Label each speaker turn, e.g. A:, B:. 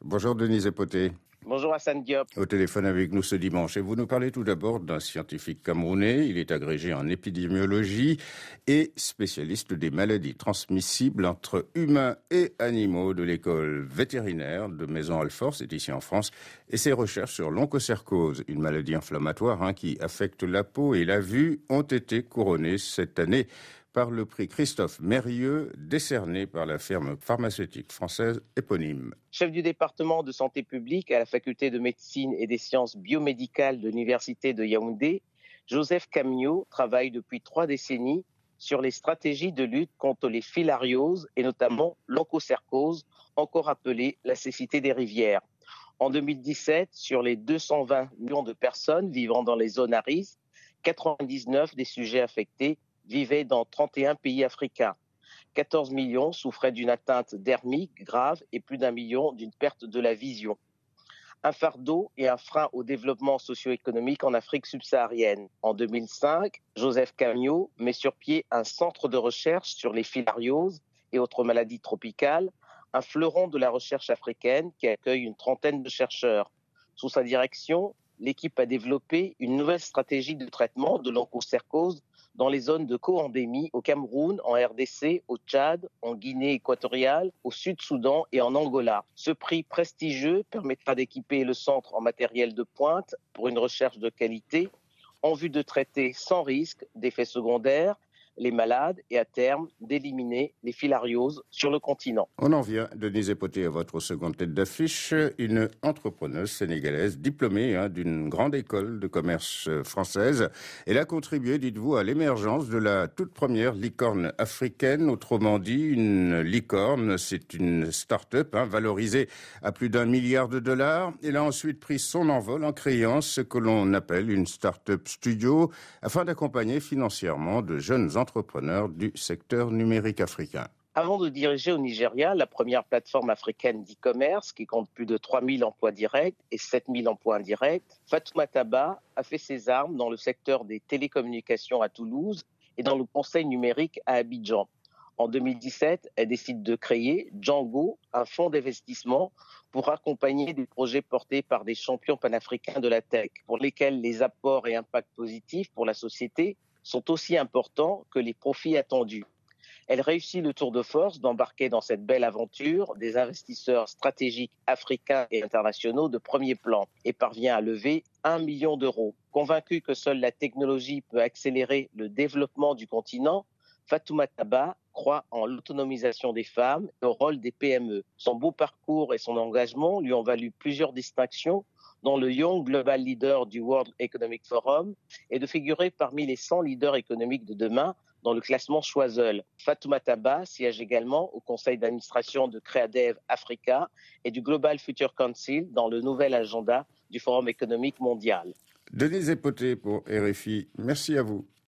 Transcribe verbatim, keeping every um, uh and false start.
A: Bonjour Denise Epoté.
B: Bonjour Hassan Diop.
A: Au téléphone avec nous ce dimanche. Et vous nous parlez tout d'abord d'un scientifique camerounais. Il est agrégé en épidémiologie et spécialiste des maladies transmissibles entre humains et animaux de l'école vétérinaire de Maison-Alfort, c'est ici en France. Et ses recherches sur l'onchocercose, une maladie inflammatoire hein, qui affecte la peau et la vue, ont été couronnées cette année par le prix Christophe Mérieux, décerné par la firme pharmaceutique française éponyme.
B: Chef du département de santé publique à la faculté de médecine et des sciences biomédicales de l'université de Yaoundé, Joseph Camio travaille depuis trois décennies sur les stratégies de lutte contre les filarioses et notamment l'onchocercose, encore appelée la cécité des rivières. En deux mille dix-sept, sur les deux cent vingt millions de personnes vivant dans les zones à risque, quatre-vingt-dix-neuf des sujets affectés vivaient dans trente et un pays africains. quatorze millions souffraient d'une atteinte dermique grave et plus d'un million d'une perte de la vision. Un fardeau et un frein au développement socio-économique en Afrique subsaharienne. En deux mille cinq, Joseph Camio met sur pied un centre de recherche sur les filarioses et autres maladies tropicales, un fleuron de la recherche africaine qui accueille une trentaine de chercheurs. Sous sa direction, l'équipe a développé une nouvelle stratégie de traitement de l'onchocercose dans les zones de co-endémie au Cameroun, en R D C, au Tchad, en Guinée équatoriale, au Sud-Soudan et en Angola. Ce prix prestigieux permettra d'équiper le centre en matériel de pointe pour une recherche de qualité en vue de traiter sans risque d'effets secondaires les malades et à terme d'éliminer les filarioses sur le continent.
A: On en vient, Denise Epoté, à votre seconde tête d'affiche, une entrepreneuse sénégalaise diplômée hein, d'une grande école de commerce française. Elle a contribué, dites-vous, à l'émergence de la toute première licorne africaine. Autrement dit, une licorne, c'est une start-up hein, valorisée à plus d'un milliard de dollars. Elle a ensuite pris son envol en créant ce que l'on appelle une start-up studio afin d'accompagner financièrement de jeunes entrepreneurs du secteur numérique africain.
B: Avant de diriger au Nigeria la première plateforme africaine d'e-commerce qui compte plus de trois mille emplois directs et sept mille emplois indirects, Fatoumata Ba a fait ses armes dans le secteur des télécommunications à Toulouse et dans le conseil numérique à Abidjan. En deux mille dix-sept, elle décide de créer Django, un fonds d'investissement pour accompagner des projets portés par des champions panafricains de la tech, pour lesquels les apports et impacts positifs pour la société sont aussi importants que les profits attendus. Elle réussit le tour de force d'embarquer dans cette belle aventure des investisseurs stratégiques africains et internationaux de premier plan et parvient à lever un million d'euros. Convaincue que seule la technologie peut accélérer le développement du continent, Fatoumata Ba croit en l'autonomisation des femmes et au rôle des P M E. Son beau parcours et son engagement lui ont valu plusieurs distinctions, dont le Young Global Leader du World Economic Forum et de figurer parmi les cent leaders économiques de demain dans le classement Choiseul. Fatoumata Ba siège également au conseil d'administration de Creadev Africa et du Global Future Council dans le nouvel agenda du Forum économique mondial.
A: Denise Epoté pour R F I, merci à vous.